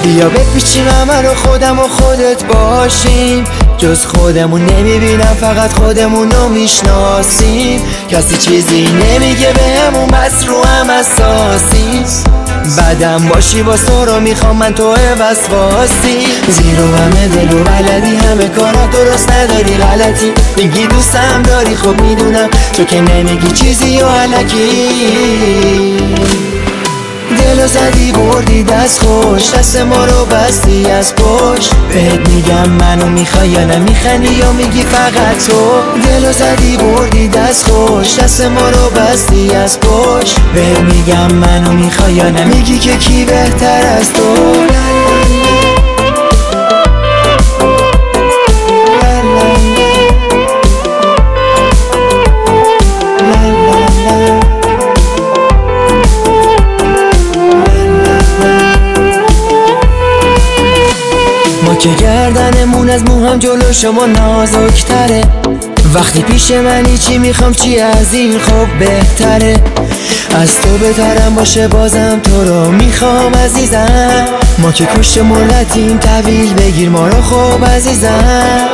بیا بپیچیم همه رو خودم و خودت باشیم، جز خودمون نمیبینم فقط خودمون رو میشناسیم. کسی چیزی نمیگه بهمون بس رو هم اساسیم. بعدم باشی باز تو رو میخوام من تو وسواسی. زیرو همه دل و بلدی همه کارا درست نداری غلطی. میگی دوستم داری خب میدونم تو که نمیگی چیزی و علکی. دلو زدی بردی دست خوش، دست ما رو بستی از پشت. بهت میگم منو میخوای یا نمیخنی یا میگی فقط تو. دلو زدی بردی دست خوش، دست ما رو بستی از پشت. بهت میگم منو میخوای یا نمیگی که کی بهتر از تو. ما که گردنمون از موهم جلو شما نازکتره. وقتی پیش منی چی میخوام چی از این خب بهتره. از تو بهترم باشه بازم تو رو میخوام عزیزم. ما که کشت ملتیم طویل بگیر ما رو خوب عزیزم.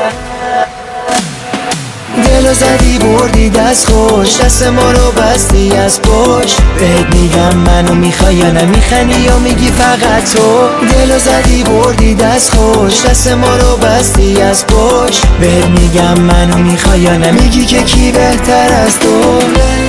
دلو زدی بردی دست خوش، دست ما رو بستی از پشت. بهت میگم منو میخوای یا نمیخنی یا میگی فقط تو. دلو زدی بردی دست خوش، دست ما رو بستی از پشت. بهت میگم منو میخوای یا نمیگی که کی بهتر از تو.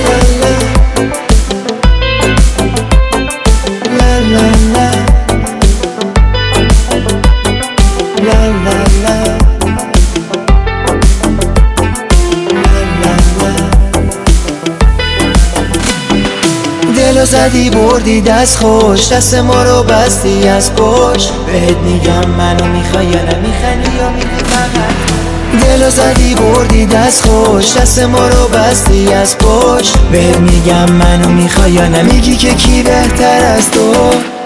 دلو زدی بردی دست خوش، دست ما رو بستی از پشت. بهت میگم منو میخوای یا نمیخنی یا میگی فقط. دلو زدی بردی دست خوش، دست ما رو بستی از پشت. بهت میگم منو میخوای یا نمیگی که کی بهتر از تو.